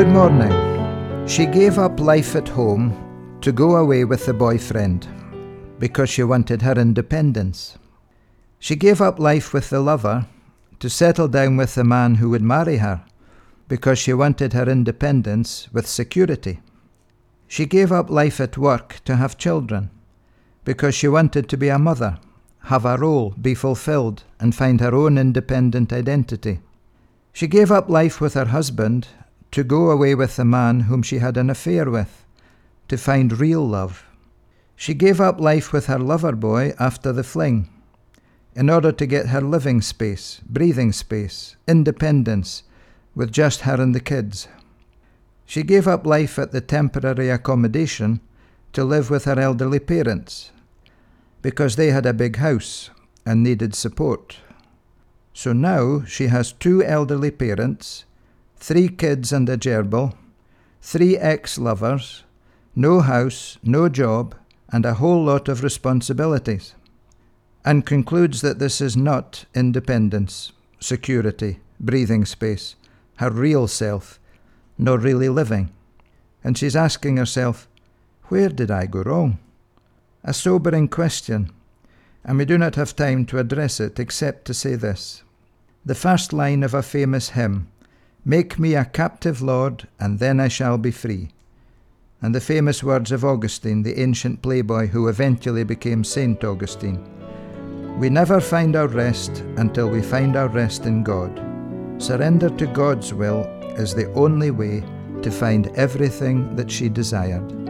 Good morning. She gave up life at home to go away with the boyfriend because she wanted her independence. She gave up life with the lover to settle down with the man who would marry her because she wanted her independence with security. She gave up life at work to have children because she wanted to be a mother, have a role, be fulfilled, and find her own independent identity. She gave up life with her husband to go away with the man whom she had an affair with, to find real love. She gave up life with her lover boy after the fling, in order to get her living space, breathing space, independence, with just her and the kids. She gave up life at the temporary accommodation to live with her elderly parents, because they had a big house and needed support. So now she has 2 elderly parents, 3 kids and a gerbil, 3 ex-lovers, no house, no job, and a whole lot of responsibilities, and concludes that this is not independence, security, breathing space, her real self, nor really living. And she's asking herself, where did I go wrong? A sobering question, and we do not have time to address it except to say this. The first line of a famous hymn, "Make me a captive, Lord, and then I shall be free." And the famous words of Augustine, the ancient playboy who eventually became Saint Augustine. We never find our rest until we find our rest in God. Surrender to God's will is the only way to find everything that she desired.